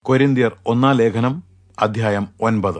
കൊരിന്ത്യർ 1 ലേഖനം അധ്യായം 9.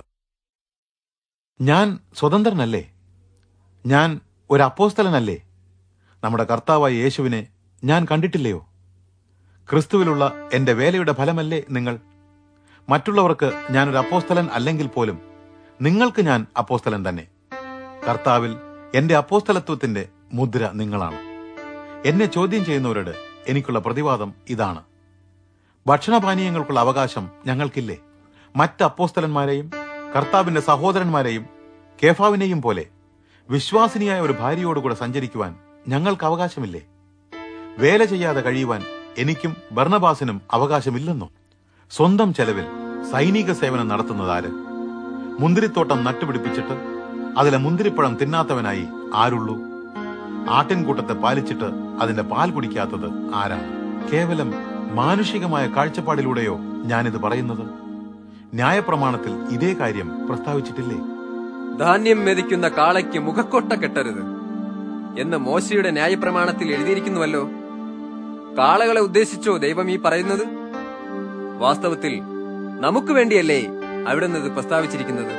ഞാൻ സ്വതന്ത്രനല്ലേ? ഞാൻ ഒരു അപ്പോസ്തലനല്ലേ? നമ്മുടെ കർത്താവായ യേശുവിനെ ഞാൻ കണ്ടിട്ടില്ലയോ? ക്രിസ്തുവിലുള്ള എന്റെ വേലയുടെ ഫലമല്ലേ നിങ്ങൾ? മറ്റുള്ളവർക്ക് ഞാനൊരു അപ്പോസ്തലൻ അല്ലെങ്കിൽ പോലും നിങ്ങൾക്ക് ഞാൻ അപ്പോസ്തലൻ തന്നെ. കർത്താവിൽ എന്റെ അപ്പോസ്തലത്വത്തിന്റെ മുദ്ര നിങ്ങളാണ്. എന്നെ ചോദ്യം ചെയ്യുന്നവരോട് എനിക്കുള്ള പ്രതിവാദം ഇതാണ്: ഭക്ഷണപാനീയങ്ങൾക്കുള്ള അവകാശം ഞങ്ങൾക്കില്ലേ? മറ്റ് അപ്പോസ്തലന്മാരെയും കർത്താവിന്റെ സഹോദരന്മാരെയും കേഫാവിനെയും പോലെ വിശ്വാസിനിയായ ഒരു ഭാര്യയോടുകൂടെ സഞ്ചരിക്കുവാൻ ഞങ്ങൾക്ക് അവകാശമില്ലേ? വേല ചെയ്യാതെ കഴിയുവാൻ എനിക്കും ബർണബാസിനും അവകാശമില്ലെന്നോ? സ്വന്തം ചെലവിൽ സൈനിക സേവനം നടത്തുന്നതാര്? മുന്തിരിത്തോട്ടം നട്ടുപിടിപ്പിച്ചിട്ട് അതിലെ മുന്തിരിപ്പഴം തിന്നാത്തവനായി ആരുള്ളൂ? ആട്ടിൻകൂട്ടത്തെ പാലിച്ചിട്ട് അതിന്റെ പാൽ കുടിക്കാത്തത് ആരാണ്? കേവലം മാനുഷികമായ കാഴ്ചപ്പാടിലൂടെയോ ഞാനിത് പറയുന്നത്? ന്യായപ്രമാണത്തിൽ ഇതേ കാര്യം പ്രസ്താവിച്ചിട്ടില്ലേ? ധാന്യം മെതിക്കുന്ന കാളയ്ക്ക് മുഖക്കൊട്ട കെട്ടരുത് എന്ന് മോശയുടെ ന്യായപ്രമാണത്തിൽ എഴുതിയിരിക്കുന്നുവല്ലോ. കാളകളെ ഉദ്ദേശിച്ചോ ദൈവം ഈ പറയുന്നത്? വാസ്തവത്തിൽ നമുക്ക് വേണ്ടിയല്ലേ അവിടുന്ന് ഇത് പ്രസ്താവിച്ചിരിക്കുന്നത്?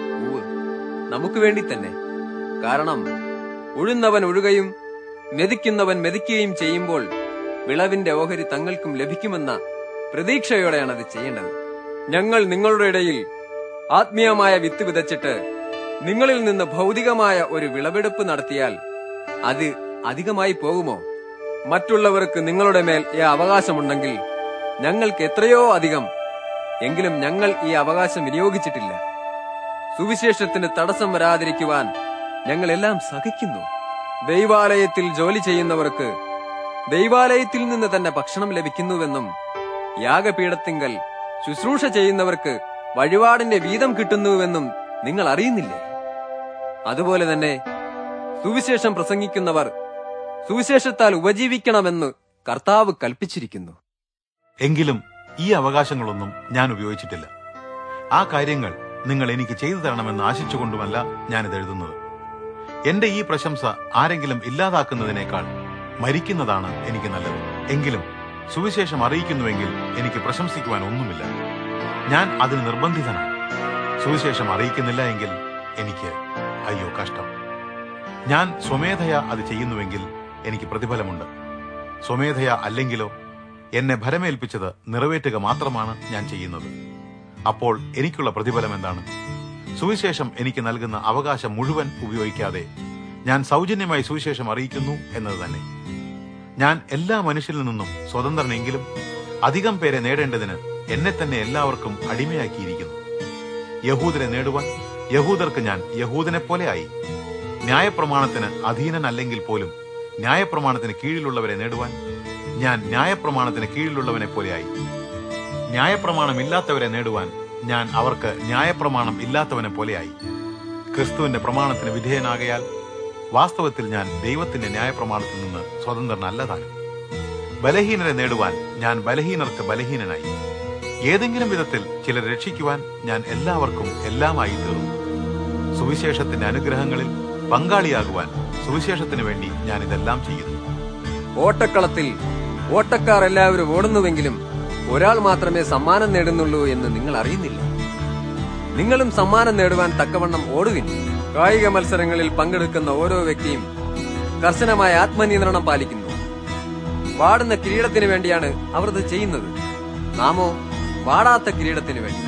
നമുക്ക് വേണ്ടി തന്നെ. കാരണം ഉഴുന്നവൻ ഉഴുകയും മെതിക്കുന്നവൻ മെതിക്കുകയും ചെയ്യുമ്പോൾ വിളവിന്റെ ഓഹരി തങ്ങൾക്കും ലഭിക്കുമെന്ന പ്രതീക്ഷയോടെയാണ് അത് ചെയ്യേണ്ടത്. ഞങ്ങൾ നിങ്ങളുടെ ഇടയിൽ ആത്മീയമായ വിത്ത് വിതച്ചിട്ട് നിങ്ങളിൽ നിന്ന് ഭൗതികമായ ഒരു വിളവെടുപ്പ് നടത്തിയാൽ അത് അധികമായി പോകുമോ? മറ്റുള്ളവർക്ക് നിങ്ങളുടെ മേൽ ഈ അവകാശമുണ്ടെങ്കിൽ ഞങ്ങൾക്ക് എത്രയോ അധികം. എങ്കിലും ഞങ്ങൾ ഈ അവകാശം വിനിയോഗിച്ചിട്ടില്ല. സുവിശേഷത്തിന് തടസ്സം വരാതിരിക്കുവാൻ ഞങ്ങൾ എല്ലാം സഹിക്കുന്നു. ദൈവാലയത്തിൽ ജോലി ചെയ്യുന്നവർക്ക് ദൈവാലയത്തിൽ നിന്ന് തന്നെ ഭക്ഷണം ലഭിക്കുന്നുവെന്നും യാഗപീഠത്തിങ്കൽ ശുശ്രൂഷ ചെയ്യുന്നവർക്ക് വഴിപാടിന്റെ വീതം കിട്ടുന്നുവെന്നും നിങ്ങൾ അറിയുന്നില്ലേ? അതുപോലെ തന്നെ സുവിശേഷം പ്രസംഗിക്കുന്നവർ സുവിശേഷത്താൽ ഉപജീവിക്കണമെന്ന് കർത്താവ് കൽപ്പിച്ചിരിക്കുന്നു. എങ്കിലും ഈ അവകാശങ്ങളൊന്നും ഞാൻ ഉപയോഗിച്ചിട്ടില്ല. ആ കാര്യങ്ങൾ നിങ്ങൾ എനിക്ക് ചെയ്തു തരണമെന്ന് ആശിച്ചുകൊണ്ടുമല്ല ഞാനിത് എഴുതുന്നത്. എന്റെ ഈ പ്രശംസ ആരെങ്കിലും ഇല്ലാതാക്കുന്നതിനേക്കാൾ മരിക്കുന്നതാണ് എനിക്ക് നല്ലത്. എങ്കിലും സുവിശേഷം അറിയിക്കുന്നുവെങ്കിൽ എനിക്ക് പ്രശംസിക്കുവാൻ ഒന്നുമില്ല. ഞാൻ അതിന് നിർബന്ധിതനാണ്. സുവിശേഷം അറിയിക്കുന്നില്ല എങ്കിൽ എനിക്ക് അയ്യോ കഷ്ടം. ഞാൻ സ്വമേധയാ അത് ചെയ്യുന്നുവെങ്കിൽ എനിക്ക് പ്രതിഫലമുണ്ട്. സ്വമേധയാ അല്ലെങ്കിലോ എന്നെ ഭരമേൽപ്പിച്ചത് നിറവേറ്റുക മാത്രമാണ് ഞാൻ ചെയ്യുന്നത്. അപ്പോൾ എനിക്കുള്ള പ്രതിഫലം എന്താണ്? സുവിശേഷം എനിക്ക് നൽകുന്ന അവകാശം മുഴുവൻ ഉപയോഗിക്കാതെ ഞാൻ സൗജന്യമായി സുവിശേഷം അറിയിക്കുന്നു എന്നത് തന്നെ. ഞാൻ എല്ലാ മനുഷ്യരിൽ നിന്നും സ്വതന്ത്രനെങ്കിലും അധികം പേരെ നേടേണ്ടതിന് എന്നെ തന്നെ എല്ലാവർക്കും അടിമയാക്കിയിരിക്കുന്നു. യഹൂദരെ നേടുവാൻ യഹൂദർക്ക് ഞാൻ യഹൂദനെ പോലെ ആയി. ന്യായപ്രമാണത്തിന് അധീനനല്ലെങ്കിൽ പോലും ന്യായപ്രമാണത്തിന് കീഴിലുള്ളവരെ നേടുവാൻ ഞാൻ ന്യായപ്രമാണത്തിന് കീഴിലുള്ളവനെ പോലെയായി. ന്യായപ്രമാണമില്ലാത്തവരെ നേടുവാൻ ഞാൻ അവർക്ക് ന്യായപ്രമാണം ഇല്ലാത്തവനെ പോലെയായി. ക്രിസ്തുവിന്റെ പ്രമാണത്തിന് വിധേയനാകയാൽ വാസ്തവത്തിൽ ഞാൻ ദൈവത്തിന്റെ ന്യായപ്രമാണത്തിൽ നിന്ന് സ്വതന്ത്രനല്ലതാനും. ബലഹീനരെ നേടുവാൻ ഞാൻ ബലഹീനർക്ക് ബലഹീനനായി. ഏതെങ്കിലും വിധത്തിൽ ചിലർ രക്ഷിക്കുവാൻ ഞാൻ എല്ലാവർക്കും എല്ലാമായി തീർന്നു. സുവിശേഷത്തിന്റെ അനുഗ്രഹങ്ങളിൽ പങ്കാളിയാകുവാൻ സുവിശേഷത്തിന് വേണ്ടി ഞാൻ ഇതെല്ലാം ചെയ്യുന്നു. ഓട്ടക്കളത്തിൽ ഓട്ടക്കാർ എല്ലാവരും ഓടുന്നുവെങ്കിലും ഒരാൾ മാത്രമേ സമ്മാനം നേടുന്നുള്ളൂ എന്ന് നിങ്ങൾ അറിയുന്നില്ല. നിങ്ങളും സമ്മാനം നേടുവാൻ തക്കവണ്ണം ഓടുവിൻ. കായിക മത്സരങ്ങളിൽ പങ്കെടുക്കുന്ന ഓരോ വ്യക്തിയും കർശനമായ ആത്മനിയന്ത്രണം പാലിക്കുന്നു. വാടുന്ന കിരീടത്തിന് വേണ്ടിയാണ് അവർ ഇത് ചെയ്യുന്നത്. നാമോ വാടാത്ത കിരീടത്തിന് വേണ്ടി.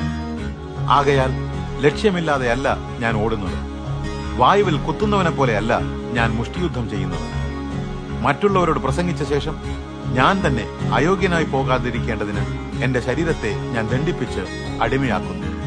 ആകയാൽ ലക്ഷ്യമില്ലാതെയല്ല ഞാൻ ഓടുന്നത്. വായുവിൽ കുത്തുന്നവനെ പോലെയല്ല ഞാൻ മുഷ്ടിയുദ്ധം ചെയ്യുന്നത്. മറ്റുള്ളവരോട് പ്രസംഗിച്ച ശേഷം ഞാൻ തന്നെ അയോഗ്യനായി പോകാതിരിക്കേണ്ടതിന് എന്റെ ശരീരത്തെ ഞാൻ ദണ്ഡിപ്പിച്ച് അടിമയാക്കുന്നു.